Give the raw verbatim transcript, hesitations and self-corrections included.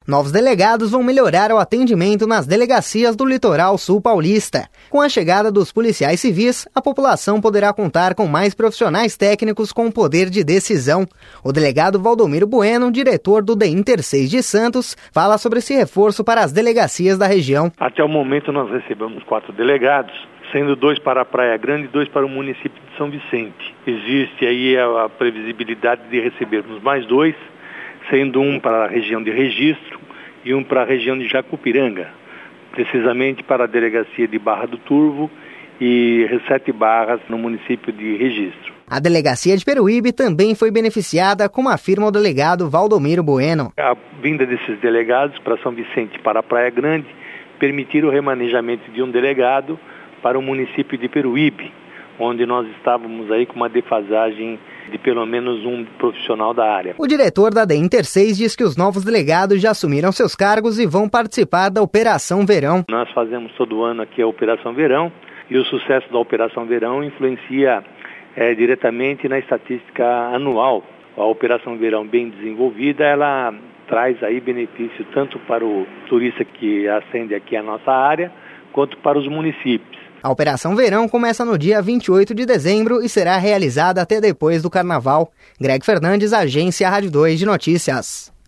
Novos delegados vão melhorar o atendimento nas delegacias do Litoral Sul Paulista. Com a chegada dos policiais civis, a população poderá contar com mais profissionais técnicos com poder de decisão. O delegado Valdomiro Bueno, diretor do DEINTER seis de Santos, fala sobre esse reforço para as delegacias da região. Até o momento nós recebemos quatro delegados, sendo dois para a Praia Grande e dois para o município de São Vicente. Existe aí a, a previsibilidade de recebermos mais dois, sendo um para a região de Registro e um para a região de Jacupiranga, precisamente para a delegacia de Barra do Turvo e Sete Barras no município de Registro. A delegacia de Peruíbe também foi beneficiada, como afirma o delegado Valdomiro Bueno. A vinda desses delegados para São Vicente e para a Praia Grande permitiram o remanejamento de um delegado para o município de Peruíbe, onde nós estávamos aí com uma defasagem de pelo menos um profissional da área. O diretor da DEINTER seis diz que os novos delegados já assumiram seus cargos e vão participar da Operação Verão. Nós fazemos todo ano aqui a Operação Verão e o sucesso da Operação Verão influencia é, diretamente na estatística anual. A Operação Verão bem desenvolvida, ela traz aí benefício tanto para o turista que ascende aqui à nossa área, quanto para os municípios. A Operação Verão começa no dia vinte e oito de dezembro e será realizada até depois do Carnaval. Greg Fernandes, Agência Rádio dois de Notícias.